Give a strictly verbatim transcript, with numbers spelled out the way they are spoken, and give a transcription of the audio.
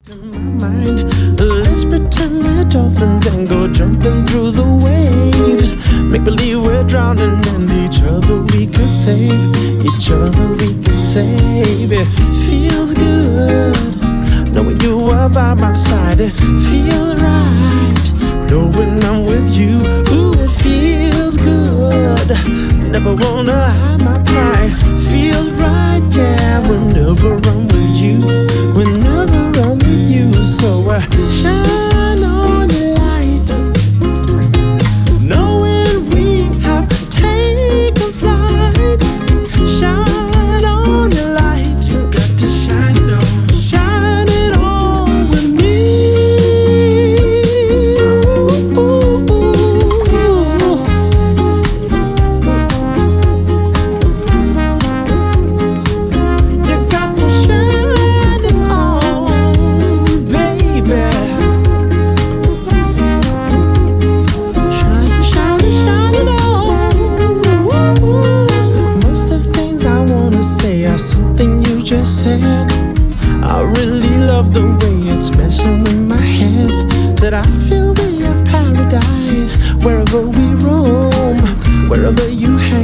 Mind. Let's pretend we're dolphins and go jumping through the waves. Make believe we're drowning and each other we could save. Each other we could save. It feels good knowing you are by my side. It feels right knowing I'm with you. Ooh, it feels good. Never wanna hide my pride. Feels right, yeah. Whenever I'm with you, whenever I'm with you. So uh, shine on your light, knowing we have taken flight. Shine on your light, you got to shine it on, shine it on with me. Ooh, ooh, ooh. You got to shine it on, baby. Shine, shine it, shine it on. Ooh. Most of the things I wanna say are something you just said. I really love the way it's messing with my head. That I feel we have paradise wherever we roam, wherever you have